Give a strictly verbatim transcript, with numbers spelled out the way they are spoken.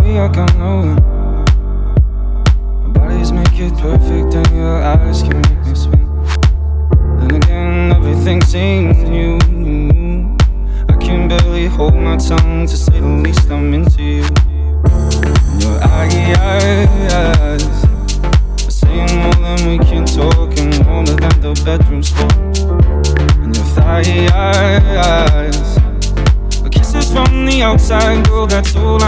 like I know it. My bodies make it perfect and your eyes can make me swim. Then again, everything seems new. I can barely hold my tongue, to say the least I'm into you. And your eyes are saying more than we can talk, and more than the bedroom floor. And your thighs, kisses from the outside, girl, that's all